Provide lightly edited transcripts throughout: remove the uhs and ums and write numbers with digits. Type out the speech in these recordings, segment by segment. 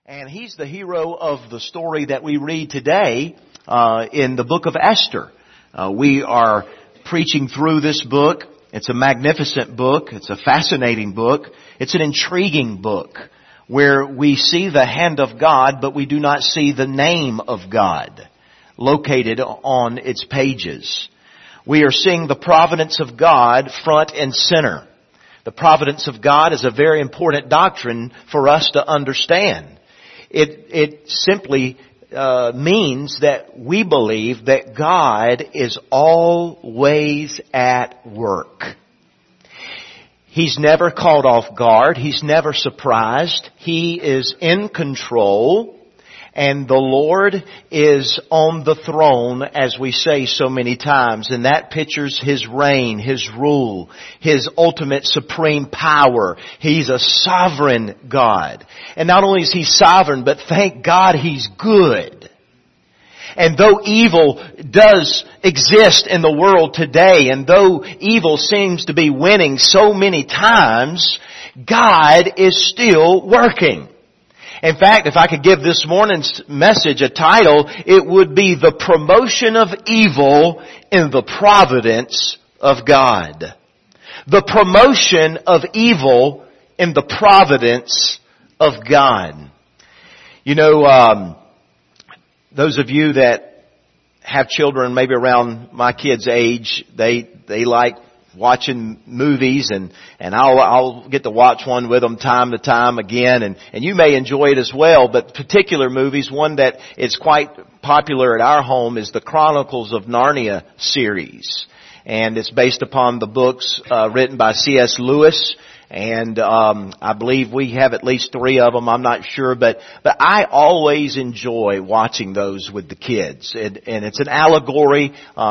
And he's the hero of the story that we read today in the book of Esther. We are preaching through this book. It's a magnificent book. It's a fascinating book. It's an intriguing book where we see the hand of God, but we do not see the name of God located on its pages. We are seeing the providence of God front and center. The providence of God is a very important doctrine for us to understand. It simply means that we believe that God is always at work. He's never caught off guard. He's never surprised. He is in control. And the Lord is on the throne, as we say so many times. And that pictures His reign, His rule, His ultimate supreme power. He's a sovereign God. And not only is He sovereign, but thank God He's good. And though evil does exist in the world today, and though evil seems to be winning so many times, God is still working. In fact, if I could give this morning's message a title, it would be The Promotion of Evil in the Providence of God. The promotion of evil in the providence of God. You know, those of you that have children maybe around my kids' age, they like watching movies, and I'll get to watch one with them time to time again, and you may enjoy it as well. But particular movies, one that is quite popular at our home is the Chronicles of Narnia series, and it's based upon the books written by C.S. Lewis. And I believe we have at least 3 of them. I'm not sure, but I always enjoy watching those with the kids. And it's an allegory.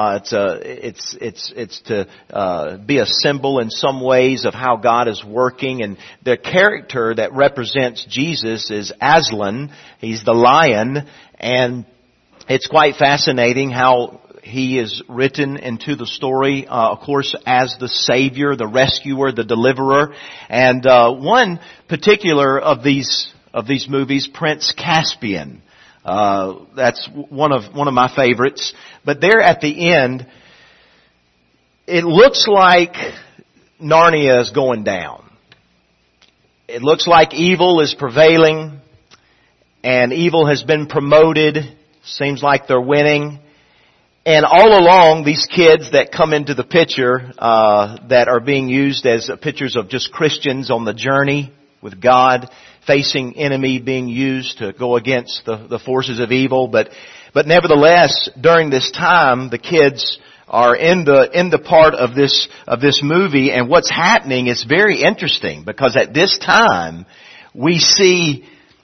It's to be a symbol in some ways of how God is working. And the character that represents Jesus is Aslan. He's the lion, and it's quite fascinating how he is written into the story, of course, as the Savior, the rescuer, the deliverer. And one particular of these movies, Prince Caspian, that's one of my favorites. But there at the end, it looks like Narnia is going down. It looks like evil is prevailing, and evil has been promoted. Seems like they're winning. And all along, these kids that come into the picture, that are being used as pictures of just Christians on the journey with God, facing enemy, being used to go against the forces of evil. But nevertheless, during this time, the kids are in the part of this movie, and what's happening is very interesting, because at this time, we see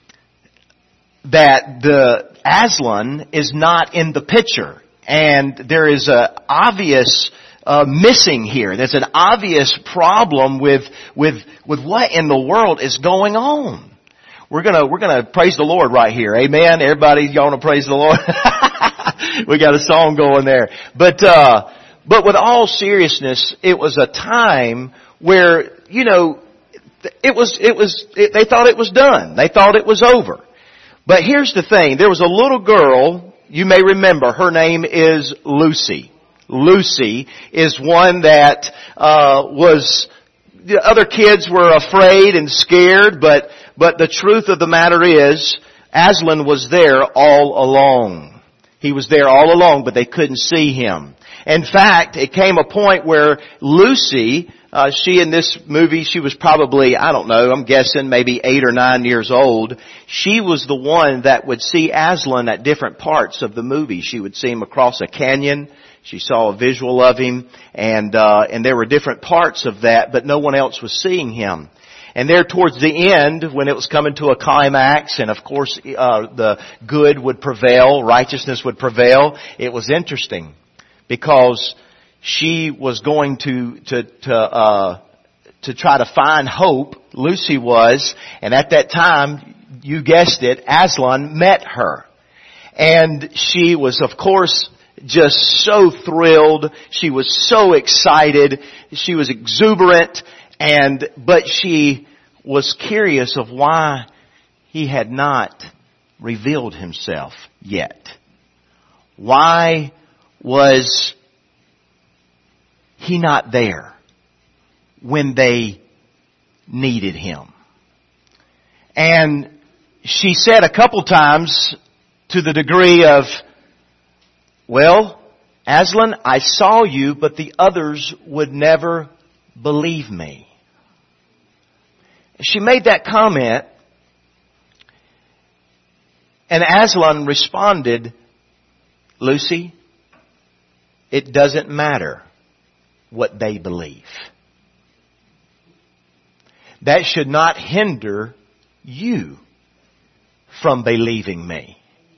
that the Aslan is not in the picture. And there is a obvious missing here. There's an obvious problem with what in the world is going on. We're gonna praise the Lord right here. Amen. Everybody, y'all want to praise the Lord? We got a song going there. But with all seriousness, it was a time where, you know, they thought it was done. They thought it was over. But here's the thing. There was a little girl. You may remember, her name is Lucy. Lucy is one that the other kids were afraid and scared, but the truth of the matter is, Aslan was there all along. He was there all along, but they couldn't see him. In fact, it came a point where Lucy, she in this movie, she was probably, I don't know, I'm guessing maybe 8 or 9 years old. She was the one that would see Aslan at different parts of the movie. She would see him across a canyon. She saw a visual of him, and there were different parts of that, but no one else was seeing him. And there towards the end, when it was coming to a climax, and of course, the good would prevail, righteousness would prevail, it was interesting. Because she was going to try to find hope, Lucy was, and at that time, you guessed it, Aslan met her. And she was, of course, just so thrilled. She was so excited. She was exuberant, but she was curious of why he had not revealed Himself yet? Why was He not there when they needed Him? And she said a couple times to the degree of, well, Aslan, I saw you, but the others would never believe me. She made that comment, and Aslan responded, Lucy, it doesn't matter what they believe. That should not hinder you from believing me.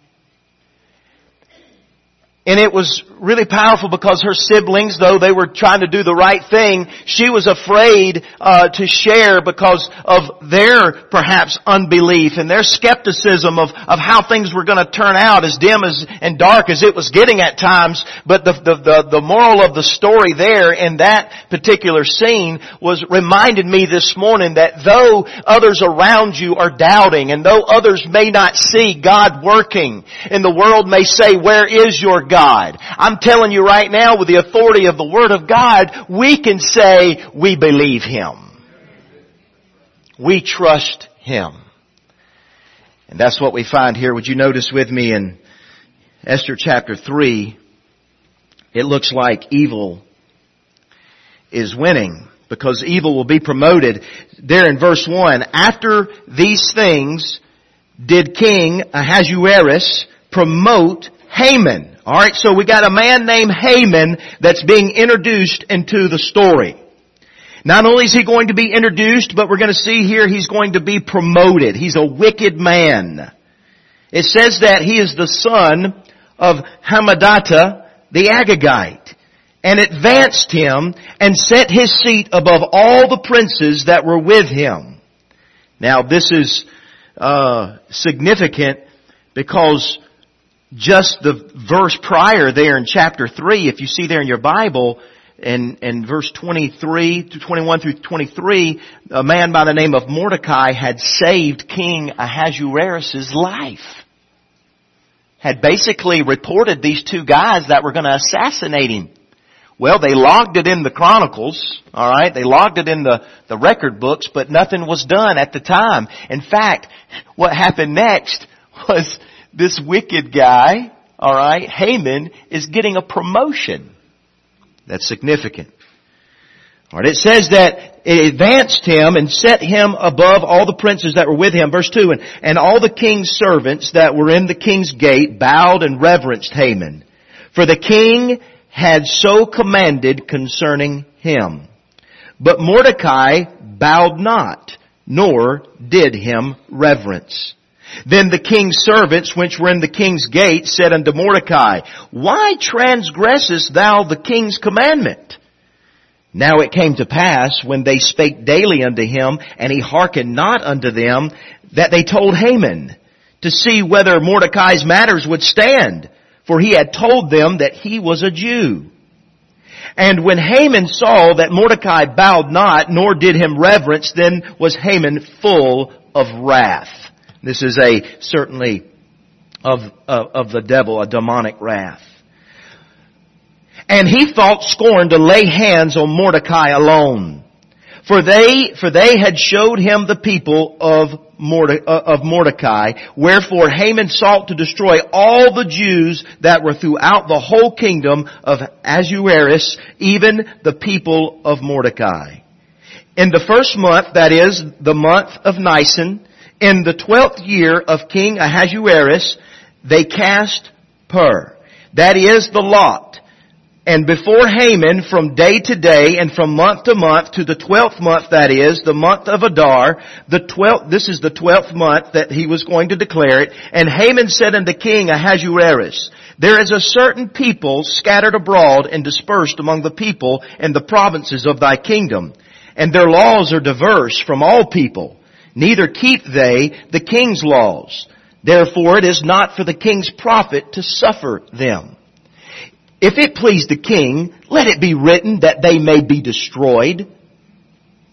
And it was really powerful because her siblings, though they were trying to do the right thing, she was afraid to share because of their perhaps unbelief and their skepticism of how things were going to turn out, as dim as and dark as it was getting at times. But the moral of the story there in that particular scene was reminded me this morning that though others around you are doubting, and though others may not see God working, and the world may say, where is your God? I'm telling you right now, with the authority of the Word of God, we can say we believe Him. We trust Him. And that's what we find here. Would you notice with me in Esther chapter 3, it looks like evil is winning, because evil will be promoted. There in verse 1, after these things did King Ahasuerus promote Haman. Alright, so we got a man named Haman that's being introduced into the story. Not only is he going to be introduced, but we're going to see here he's going to be promoted. He's a wicked man. It says that he is the son of Hammedatha the Agagite, and advanced him and set his seat above all the princes that were with him. Now this is significant because just the verse prior there in chapter 3, if you see there in your Bible, in verse 23 to 21 through 23, a man by the name of Mordecai had saved King Ahasuerus' life. Had basically reported these two guys that were going to assassinate him. Well, they logged it in the Chronicles, alright? They logged it in the record books, but nothing was done at the time. In fact, what happened next was this wicked guy, alright, Haman, is getting a promotion. That's significant. Alright, it says that it advanced him and set him above all the princes that were with him. Verse 2, and all the king's servants that were in the king's gate bowed and reverenced Haman. For the king had so commanded concerning him. But Mordecai bowed not, nor did him reverence. Then the king's servants, which were in the king's gate, said unto Mordecai, why transgressest thou the king's commandment? Now it came to pass, when they spake daily unto him, and he hearkened not unto them, that they told Haman, to see whether Mordecai's matters would stand, for he had told them that he was a Jew. And when Haman saw that Mordecai bowed not, nor did him reverence, then was Haman full of wrath. This is certainly of the devil, a demonic wrath. And he thought scorn to lay hands on Mordecai alone. For they had showed him the people of Mordecai. Wherefore Haman sought to destroy all the Jews that were throughout the whole kingdom of Ahasuerus, even the people of Mordecai. In the first month, that is, the month of Nisan, in the 12th year of King Ahasuerus, they cast Pur, that is, the lot. And before Haman, from day to day and from month to month, to the 12th month, that is, the month of Adar, this is the 12th month that he was going to declare it. And Haman said unto King Ahasuerus, there is a certain people scattered abroad and dispersed among the people in the provinces of thy kingdom, and their laws are diverse from all people. Neither keep they the king's laws. Therefore it is not for the king's profit to suffer them. If it please the king, let it be written that they may be destroyed.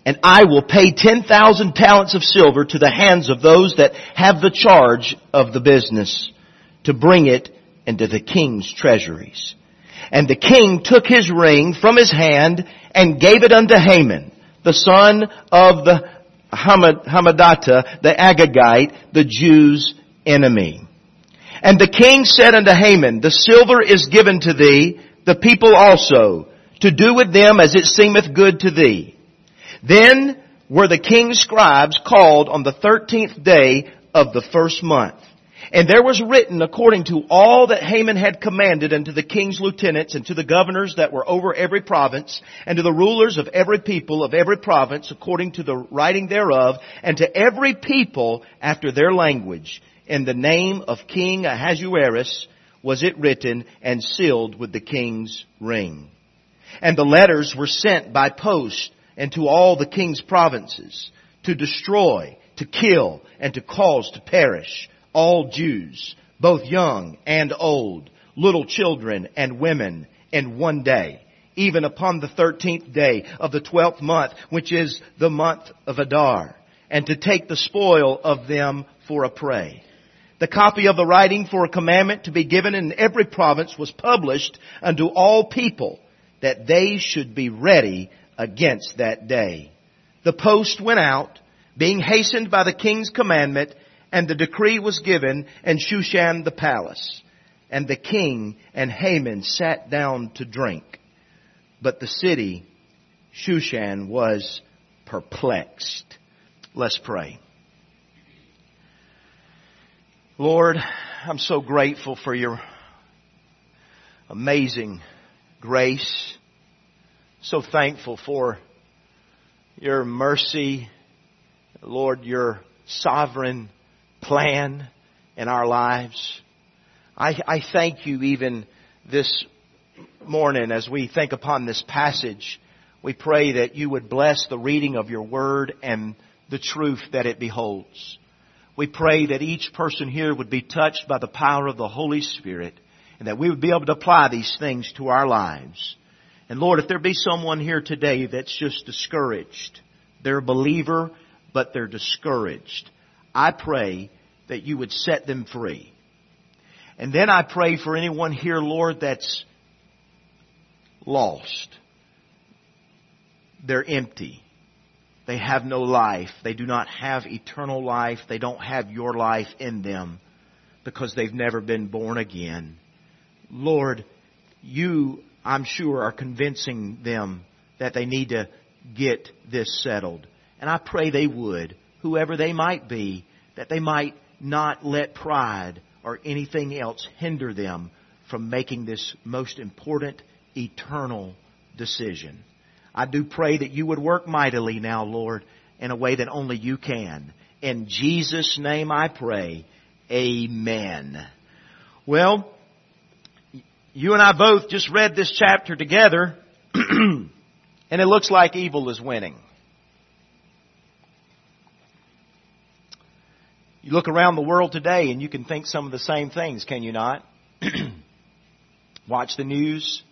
and I will pay 10,000 talents of silver to the hands of those that have the charge of the business to bring it into the king's treasuries. And the king took his ring from his hand and gave it unto Haman, the son of the Hammedatha, the Agagite, the Jews' enemy. And the king said unto Haman, the silver is given to thee, the people also, to do with them as it seemeth good to thee. Then were the king's scribes called on the 13th day of the first month. And there was written according to all that Haman had commanded unto the king's lieutenants and to the governors that were over every province and to the rulers of every people of every province according to the writing thereof and to every people after their language. In the name of King Ahasuerus was it written and sealed with the king's ring. And the letters were sent by post and to all the king's provinces to destroy, to kill, and to cause to perish all Jews, both young and old, little children and women, in one day, even upon the 13th day of the 12th month, which is the month of Adar, and to take the spoil of them for a prey. The copy of the writing for a commandment to be given in every province was published unto all people, that they should be ready against that day. The post went out, being hastened by the king's commandment, and the decree was given in Shushan the palace. And the king and Haman sat down to drink. But the city, Shushan, was perplexed. Let's pray. Lord, I'm so grateful for your amazing grace. So thankful for your mercy, Lord, your sovereign plan in our lives. I thank you even this morning as we think upon this passage. We pray that you would bless the reading of your word and the truth that it beholds. We pray that each person here would be touched by the power of the Holy Spirit and that we would be able to apply these things to our lives. And Lord, if there be someone here today that's just discouraged, they're a believer, but they're discouraged, I pray that you would set them free. And then I pray for anyone here, Lord, that's lost. They're empty. They have no life. They do not have eternal life. They don't have your life in them because they've never been born again. Lord, you, I'm sure, are convincing them that they need to get this settled. And I pray they would, whoever they might be, that they might not let pride or anything else hinder them from making this most important eternal decision. I do pray that you would work mightily now, Lord, in a way that only you can. In Jesus' name I pray. Amen. Well, you and I both just read this chapter together, and it looks like evil is winning. You look around the world today and you can think some of the same things, can you not? Watch the news.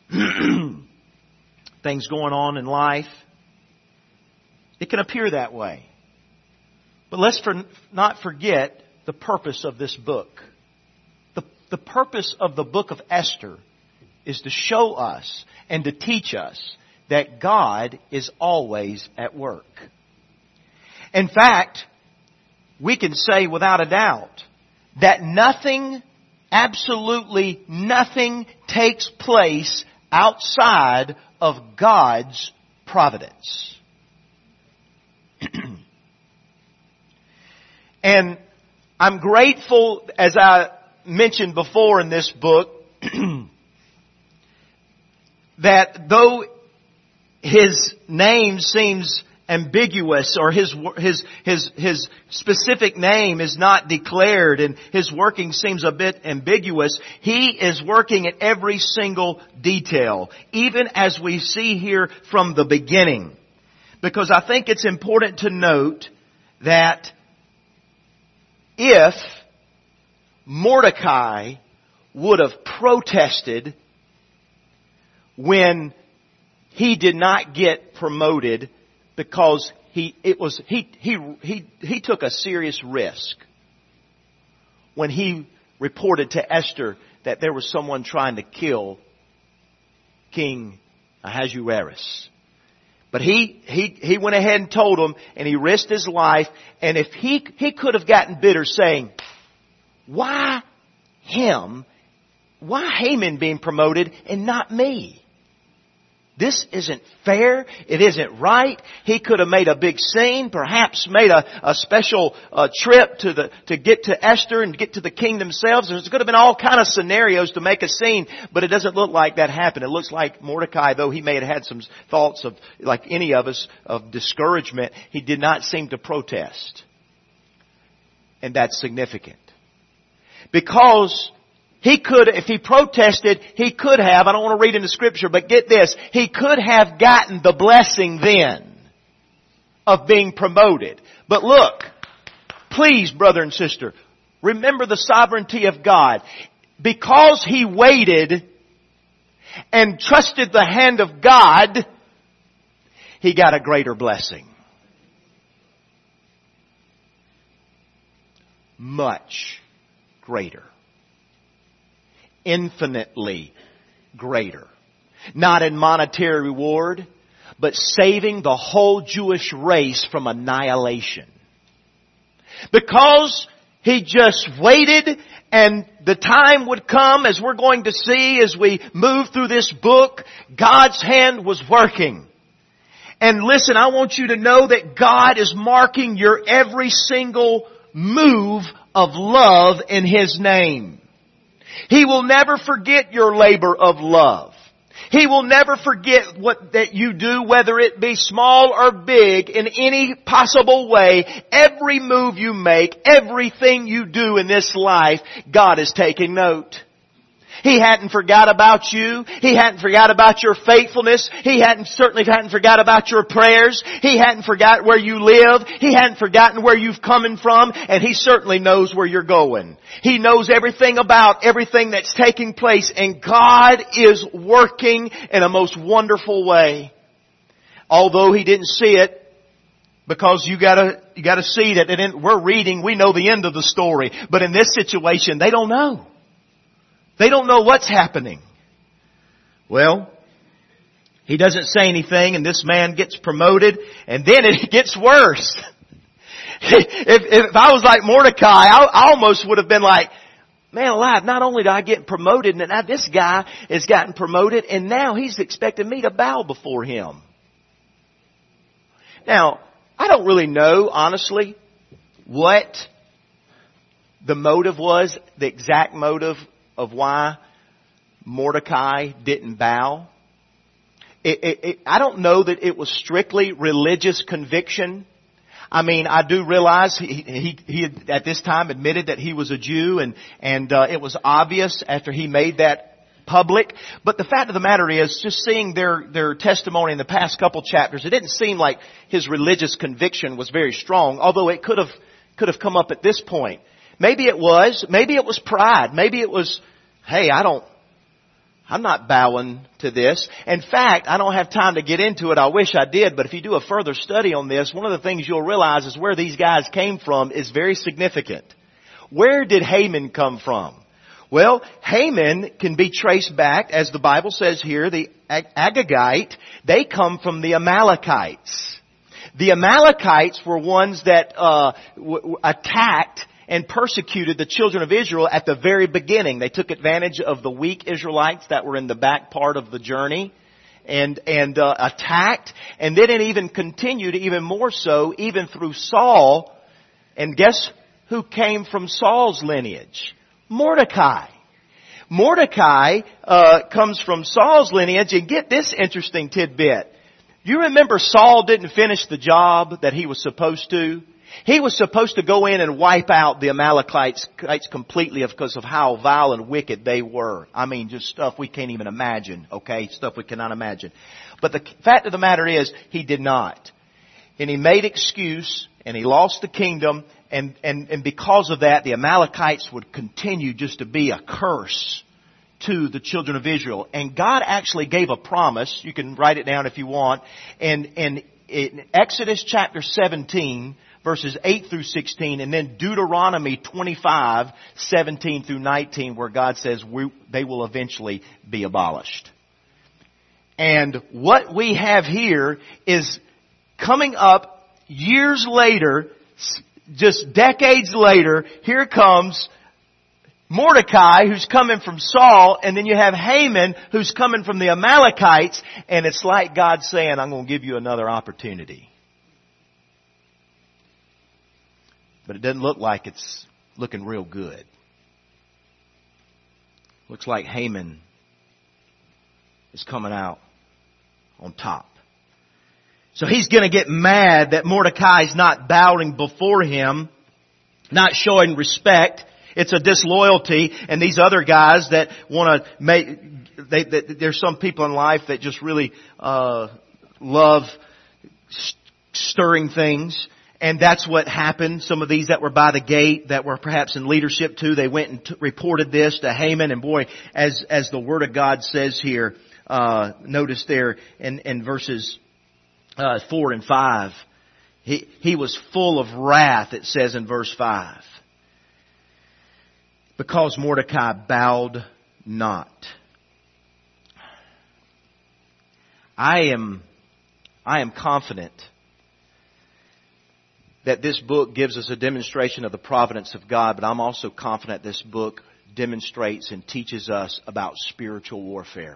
Things going on in life. It can appear that way. But let's not forget the purpose of this book. The purpose of the book of Esther is to show us and to teach us that God is always at work. In fact, we can say without a doubt that nothing, absolutely nothing takes place outside of God's providence. And I'm grateful, as I mentioned before in this book, that though his name seems ambiguous, or his specific name is not declared and his working seems a bit ambiguous, he is working at every single detail, even as we see here from the beginning. Because I think it's important to note that if Mordecai would have protested when he did not get promoted because he took a serious risk when he reported to Esther that there was someone trying to kill King Ahasuerus. But he went ahead and told him, and he risked his life. And if he could have gotten bitter saying, why him? Why Haman being promoted and not me? This isn't fair. It isn't right. He could have made a big scene, perhaps made a special trip to get to Esther and get to the king themselves. There's could have been all kind of scenarios to make a scene, but it doesn't look like that happened. It looks like Mordecai, though he may have had some thoughts of, like any of us, of discouragement, he did not seem to protest. And that's significant. Because he could, if he protested, he could have, I don't want to read into Scripture, but get this, he could have gotten the blessing then of being promoted. But look, please, brother and sister, remember the sovereignty of God. Because he waited and trusted the hand of God, he got a greater blessing. Much greater. Infinitely greater. Not in monetary reward, but saving the whole Jewish race from annihilation. Because he just waited, and the time would come, as we're going to see as we move through this book, God's hand was working. And listen, I want you to know that God is marking your every single move of love in His name. He will never forget your labor of love. He will never forget what that you do, whether it be small or big, in any possible way. Every move you make, everything you do in this life, God is taking note. He hadn't forgot about you. He hadn't forgot about your faithfulness. He certainly hadn't forgot about your prayers. He hadn't forgot where you live. He hadn't forgotten where you've come from. And He certainly knows where you're going. He knows everything about everything that's taking place. And God is working in a most wonderful way. Although He didn't see it, because you gotta see that we're reading, we know the end of the story. But in this situation, they don't know. They don't know what's happening. Well, he doesn't say anything, and this man gets promoted, and then it gets worse. If I was like Mordecai, I almost would have been like, man alive, not only do I get promoted, and now this guy has gotten promoted, and now he's expecting me to bow before him. Now, I don't really know, honestly, what the motive was, the exact motive of why Mordecai didn't bow. I don't know that it was strictly religious conviction. I mean, I do realize he had at this time admitted that he was a Jew, and it was obvious after he made that public. But the fact of the matter is, just seeing their testimony in the past couple chapters, it didn't seem like his religious conviction was very strong, although it could have come up at this point. Maybe it was pride. Maybe it was, hey, I'm not bowing to this. In fact, I don't have time to get into it. I wish I did. But if you do a further study on this, one of the things you'll realize is where these guys came from is very significant. Where did Haman come from? Well, Haman can be traced back, as the Bible says here, the Agagite. They come from the Amalekites. The Amalekites were ones that attacked and persecuted the children of Israel at the very beginning. They took advantage of the weak Israelites that were in the back part of the journey and attacked. And then it even continued even more so, even through Saul. And guess who came from Saul's lineage? Mordecai. Mordecai comes from Saul's lineage. And get this interesting tidbit. You remember Saul didn't finish the job that he was supposed to? He was supposed to go in and wipe out the Amalekites completely because of how vile and wicked they were. I mean, just stuff we can't even imagine, okay? Stuff we cannot imagine. But the fact of the matter is, he did not. And he made excuse, and he lost the kingdom, and because of that, the Amalekites would continue just to be a curse to the children of Israel. And God actually gave a promise. You can write it down if you want. And in Exodus chapter 17, verses 8 through 16, and then Deuteronomy 25, 17 through 19, where God says they will eventually be abolished. And what we have here is coming up years later, just decades later, here comes Mordecai, who's coming from Saul, and then you have Haman, who's coming from the Amalekites, and it's like God saying, I'm going to give you another opportunity. But it doesn't look like it's looking real good. Looks like Haman is coming out on top. So he's going to get mad that Mordecai's not bowing before him, not showing respect. It's a disloyalty, and these other guys that want to make, there's some people in life that just really love stirring things, and that's what happened. Some of these that were by the gate, that were perhaps in leadership too, they went and reported this to Haman, and boy, as the Word of God says here, notice there in verses 4 and 5, he was full of wrath, it says in verse 5. Because Mordecai bowed not. I am confident that this book gives us a demonstration of the providence of God, but I'm also confident this book demonstrates and teaches us about spiritual warfare.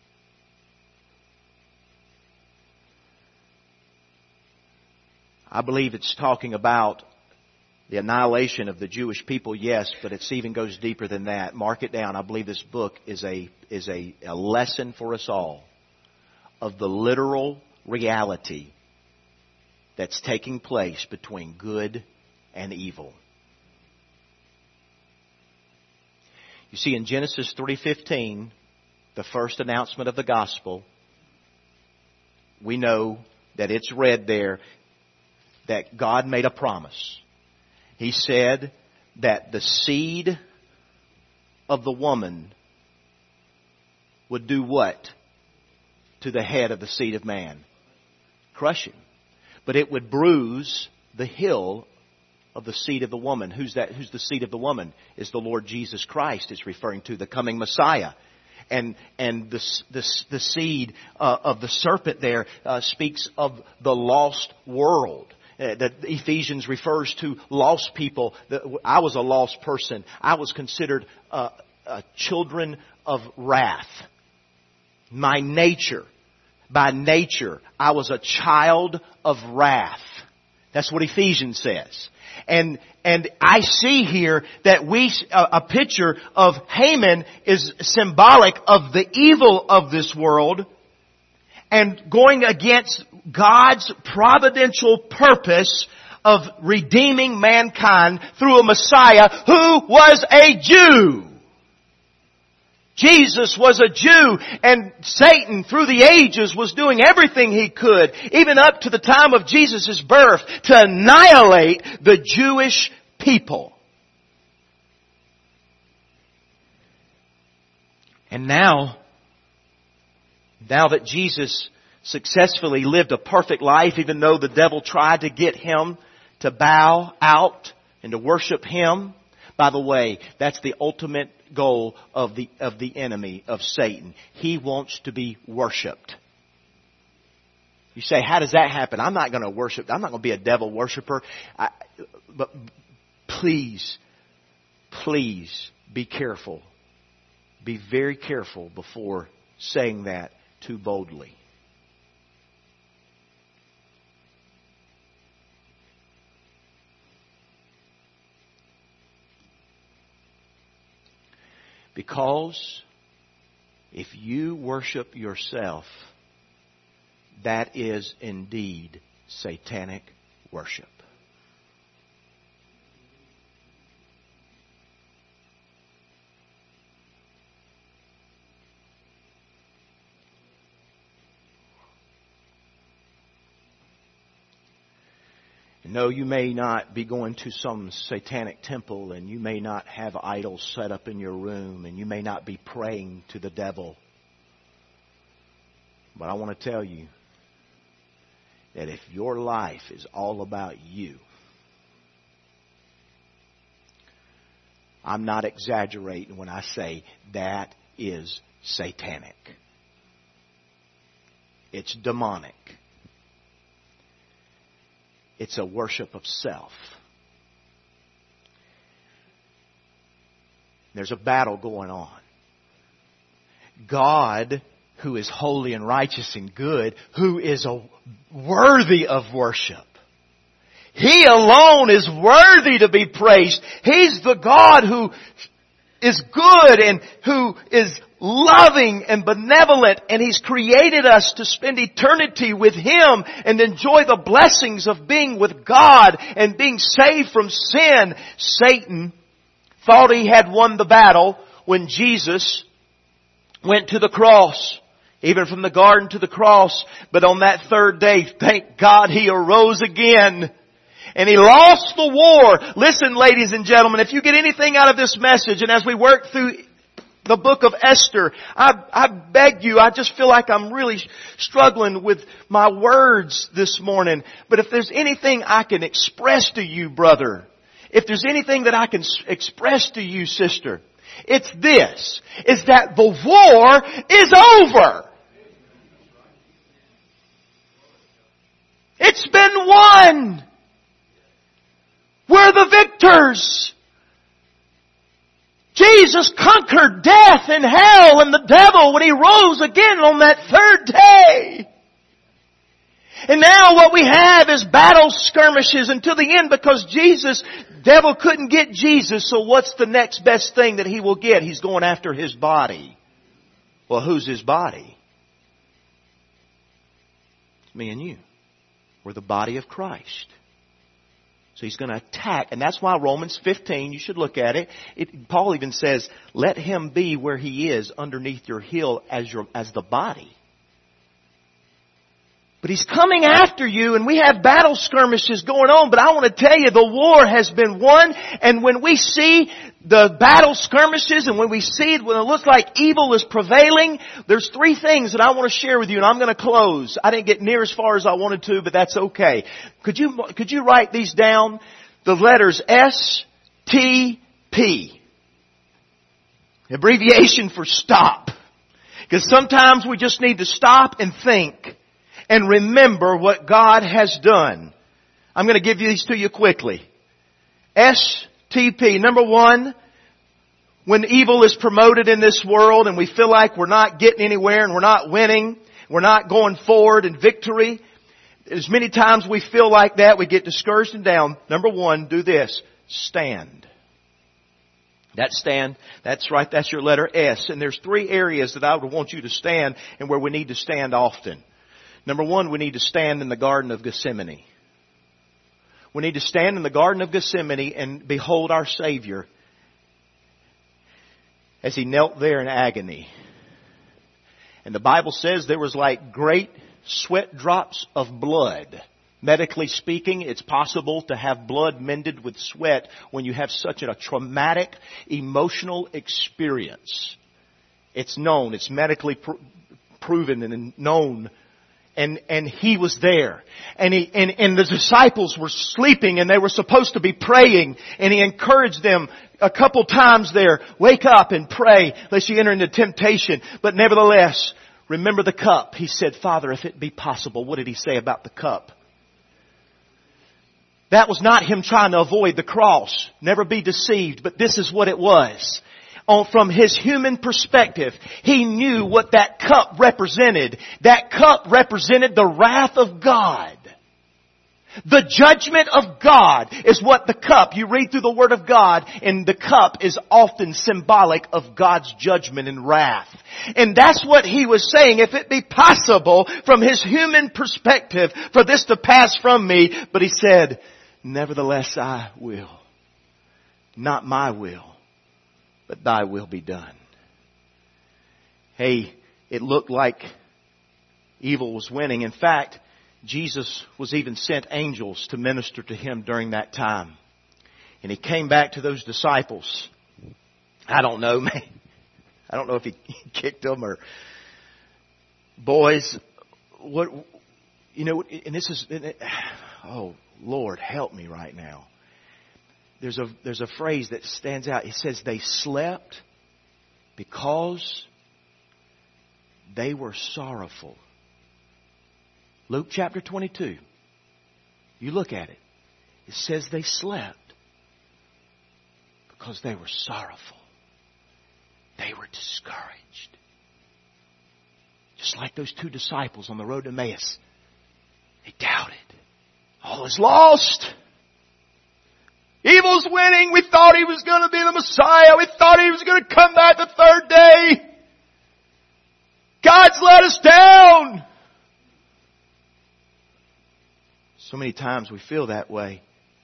I believe it's talking about the annihilation of the Jewish people, yes, but it even goes deeper than that. Mark it down. I believe this book is a lesson for us all of the literal reality that's taking place between good and evil. You see, in Genesis 3:15, the first announcement of the gospel, we know that it's read there that God made a promise. He said that the seed of the woman would do what to the head of the seed of man? Crush him. But it would bruise the heel of the seed of the woman. Who's that? Who's the seed of the woman? Is the Lord Jesus Christ. It's referring to the coming Messiah. And the seed of the serpent there speaks of the lost world. That Ephesians refers to lost people. I was a lost person. I was considered children of wrath. My nature, by nature, I was a child of wrath. That's what Ephesians says. And I see here that a picture of Haman is symbolic of the evil of this world, and going against God's providential purpose of redeeming mankind through a Messiah who was a Jew. Jesus was a Jew, and Satan through the ages was doing everything he could, even up to the time of Jesus' birth, to annihilate the Jewish people. And now that Jesus successfully lived a perfect life, even though the devil tried to get him to bow out and to worship him. By the way, that's the ultimate goal of the enemy, of Satan. He wants to be worshipped. You say, how does that happen? I'm not going to worship. I'm not going to be a devil worshiper. But please be careful. Be very careful before saying that too boldly. Because if you worship yourself, that is indeed satanic worship. No, you may not be going to some satanic temple, and you may not have idols set up in your room, and you may not be praying to the devil. But I want to tell you, that if your life is all about you, I'm not exaggerating when I say that is satanic. It's demonic. It's a worship of self. There's a battle going on. God, who is holy and righteous and good, who is worthy of worship. He alone is worthy to be praised. He's the God who is good and who is loving and benevolent, and He's created us to spend eternity with Him and enjoy the blessings of being with God and being saved from sin. Satan thought he had won the battle when Jesus went to the cross. Even from the garden to the cross. But on that third day, thank God He arose again. And He lost the war. Listen, ladies and gentlemen, if you get anything out of this message, and as we work through the book of Esther, I beg you, I just feel like I'm really struggling with my words this morning. But if there's anything I can express to you, brother, if there's anything that I can express to you, sister, it's this, is that the war is over. It's been won. We're the victors. Jesus conquered death and hell and the devil when He rose again on that third day. And now what we have is battle skirmishes until the end, because devil couldn't get Jesus, so what's the next best thing that he will get? He's going after His body. Well, who's His body? It's me and you. We're the body of Christ. So He's going to attack. And that's why Romans 15, you should look at it. Paul even says, let him be where he is underneath your heel as the body. But he's coming after you, and we have battle skirmishes going on. But I want to tell you, the war has been won. And when we see the battle skirmishes, and when we see when it looks like evil is prevailing, there's three things that I want to share with you, and I'm going to close. I didn't get near as far as I wanted to, but that's okay. Could you write these down? The letters S-T-P. Abbreviation for stop. Because sometimes we just need to stop and think and remember what God has done. I'm going to give these to you quickly. STP. Number one, when evil is promoted in this world and we feel like we're not getting anywhere and we're not winning, we're not going forward in victory, as many times we feel like that, we get discouraged and down. Number one, do this. Stand. That stand, that's right, that's your letter S. And there's three areas that I would want you to stand and where we need to stand often. Number one, we need to stand in the Garden of Gethsemane. We need to stand in the Garden of Gethsemane and behold our Savior as He knelt there in agony. And the Bible says there was like great sweat drops of blood. Medically speaking, it's possible to have blood mended with sweat when you have such a traumatic, emotional experience. It's known, it's medically proven and known. And He was there. And the disciples were sleeping and they were supposed to be praying. And He encouraged them a couple times there. Wake up and pray lest you enter into temptation. But nevertheless, remember the cup. He said, Father, if it be possible. What did He say about the cup? That was not Him trying to avoid the cross. Never be deceived. But this is what it was. From His human perspective, He knew what that cup represented. That cup represented the wrath of God. The judgment of God is what the cup, you read through the Word of God, and the cup is often symbolic of God's judgment and wrath. And that's what He was saying, if it be possible from His human perspective for this to pass from me. But He said, nevertheless I will. Not my will, but Thy will be done. Hey, it looked like evil was winning. In fact, Jesus was even sent angels to minister to Him during that time. And He came back to those disciples. I don't know, man. I don't know if He kicked them or... Boys, what You know, and this is, oh, Lord, help me right now. There's a phrase that stands out. It says they slept because they were sorrowful. Luke chapter 22. You look at it. It says they slept because they were sorrowful. They were discouraged. Just like those two disciples on the road to Emmaus. They doubted. All is lost. Evil's winning. We thought He was going to be the Messiah. We thought He was going to come back the third day. God's let us down. So many times we feel that way.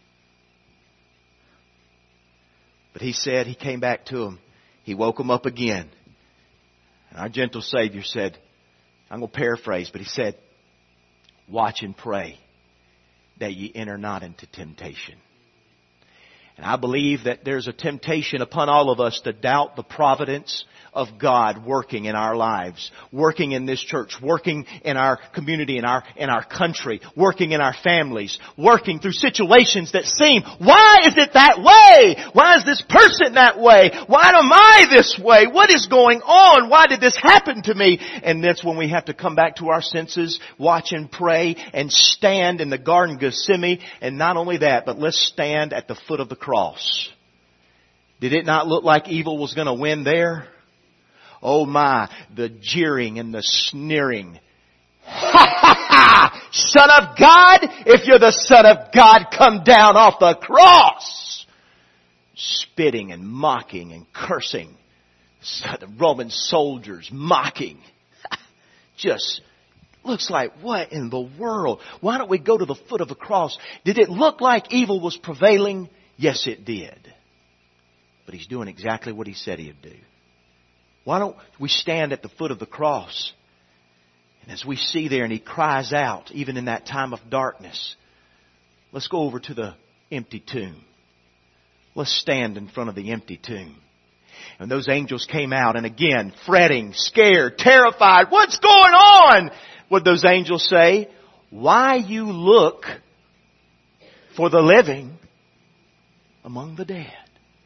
But He said, He came back to them. He woke them up again. And our gentle Savior said, I'm going to paraphrase, but He said, watch and pray that ye enter not into temptation. And I believe that there's a temptation upon all of us to doubt the providence of God working in our lives, working in this church, working in our community, in our country, working in our families, working through situations that seem, why is it that way? Why is this person that way? Why am I this way? What is going on? Why did this happen to me? And that's when we have to come back to our senses, watch and pray, and stand in the Garden of Gethsemane. And not only that, but let's stand at the foot of the cross. Did it not look like evil was going to win there? Oh my, the jeering and the sneering. Ha ha ha! Son of God, if you're the Son of God, come down off the cross! Spitting and mocking and cursing. The Roman soldiers mocking. Just looks like, what in the world? Why don't we go to the foot of the cross? Did it look like evil was prevailing? Yes, it did. But He's doing exactly what He said He'd do. Why don't we stand at the foot of the cross? And as we see there, and He cries out, even in that time of darkness, let's go over to the empty tomb. Let's stand in front of the empty tomb. And those angels came out, and again, fretting, scared, terrified. What's going on? What did those angels say? Why you look for the living among the dead?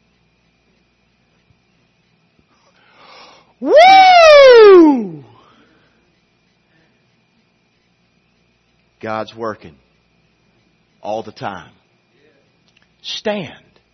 Woo! God's working all the time. Stand.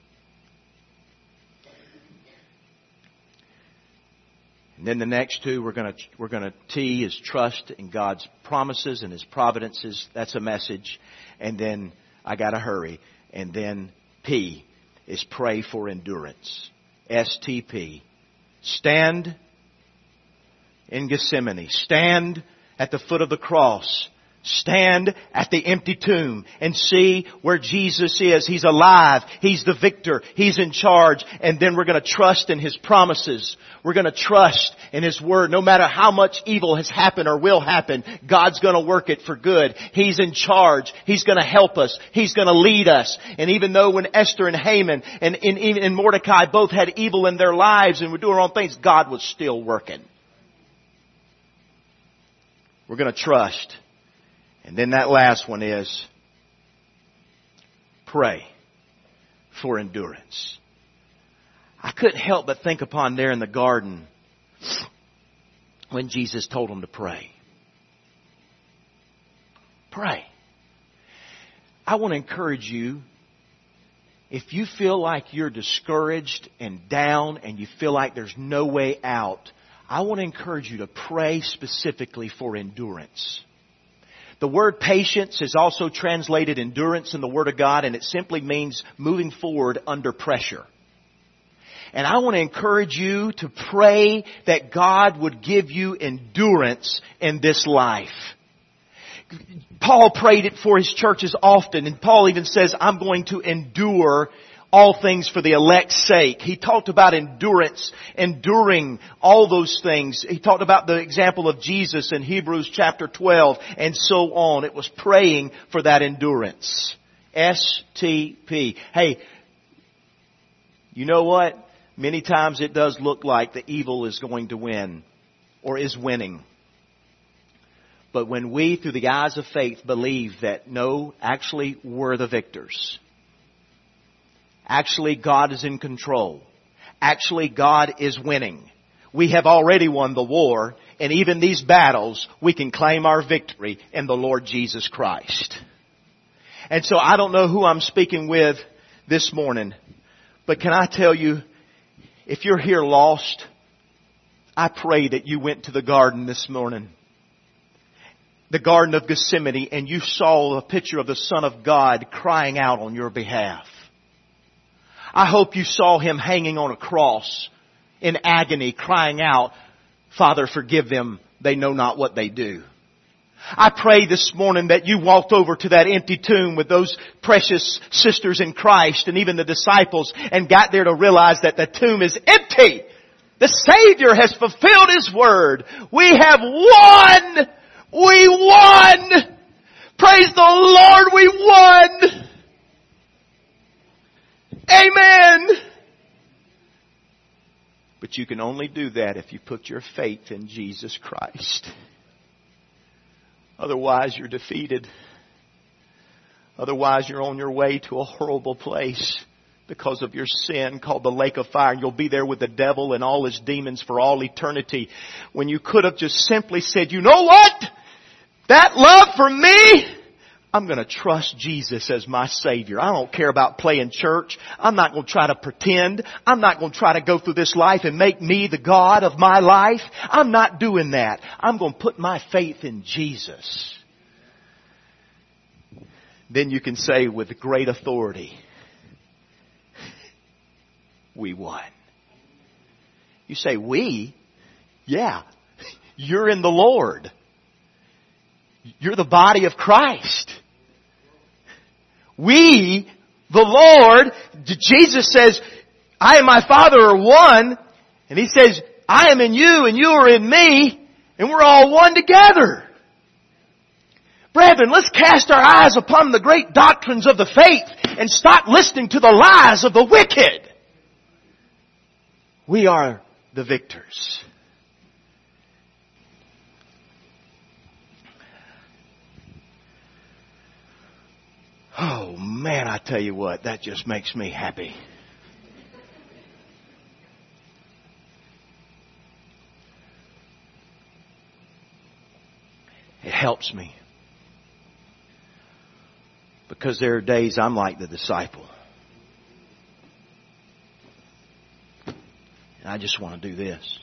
And then the next two we're going to T is trust in God's promises and His providences. That's a message. And then I got to hurry. And then P is pray for endurance. STP. Stand in Gethsemane. Stand at the foot of the cross. Stand at the empty tomb and see where Jesus is. He's alive. He's the victor. He's in charge. And then we're going to trust in His promises. We're going to trust in His Word. No matter how much evil has happened or will happen, God's going to work it for good. He's in charge. He's going to help us. He's going to lead us. And even though when Esther and Haman and Mordecai both had evil in their lives and were doing wrong things, God was still working. We're going to trust. And then that last one is pray for endurance. I couldn't help but think upon there in the garden when Jesus told them to pray. Pray. I want to encourage you, if you feel like you're discouraged and down and you feel like there's no way out, I want to encourage you to pray specifically for endurance. The word patience is also translated endurance in the Word of God, and it simply means moving forward under pressure. And I want to encourage you to pray that God would give you endurance in this life. Paul prayed it for his churches often, and Paul even says, I'm going to endure all things for the elect's sake. He talked about endurance, enduring all those things. He talked about the example of Jesus in Hebrews chapter 12 and so on. It was praying for that endurance. STP. Hey, you know what? Many times it does look like the evil is going to win or is winning. But when we, through the eyes of faith, believe that no, actually we're the victors. Actually God is in control. Actually God is winning. We have already won the war, and even these battles, we can claim our victory in the Lord Jesus Christ. And so I don't know who I'm speaking with this morning, but can I tell you, if you're here lost, I pray that you went to the garden this morning, the Garden of Gethsemane, and you saw a picture of the Son of God crying out on your behalf. I hope you saw Him hanging on a cross in agony, crying out, Father, forgive them. They know not what they do. I pray this morning that you walked over to that empty tomb with those precious sisters in Christ and even the disciples and got there to realize that the tomb is empty. The Savior has fulfilled His word. We have won! We won! Praise the Lord, we won! Amen! But you can only do that if you put your faith in Jesus Christ. Otherwise, you're defeated. Otherwise, you're on your way to a horrible place because of your sin called the lake of fire. You'll be there with the devil and all his demons for all eternity. When you could have just simply said, you know what? That love for me, I'm going to trust Jesus as my Savior. I don't care about playing church. I'm not going to try to pretend. I'm not going to try to go through this life and make me the God of my life. I'm not doing that. I'm going to put my faith in Jesus. Then you can say with great authority, we won. You say, we? Yeah. You're in the Lord. You're the body of Christ. We, the Lord, Jesus says, I and my Father are one. And He says, I am in you and you are in me. And we're all one together. Brethren, let's cast our eyes upon the great doctrines of the faith and stop listening to the lies of the wicked. We are the victors. Oh man, I tell you what, that just makes me happy. It helps me. Because there are days I'm like the disciple. And I just want to do this.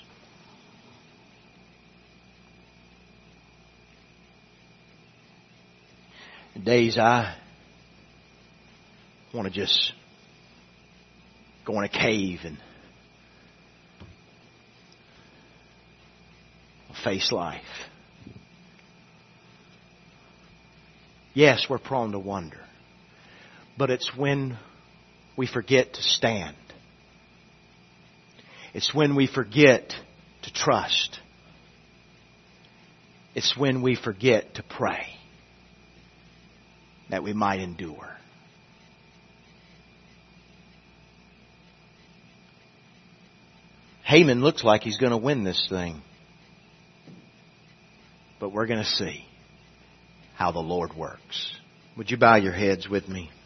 Days I want to just go in a cave and face life. Yes, we're prone to wonder. But it's when we forget to stand. It's when we forget to trust. It's when we forget to pray that we might endure. Haman looks like he's going to win this thing. But we're going to see how the Lord works. Would you bow your heads with me?